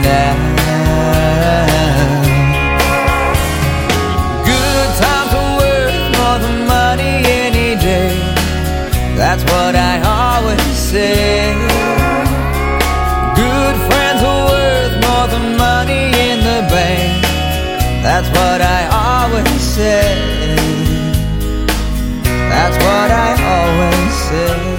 now. Good times are worth more than money any day. That's what I always say. Good friends are worth more than money in the bank. That's what I always say. That's what I always say.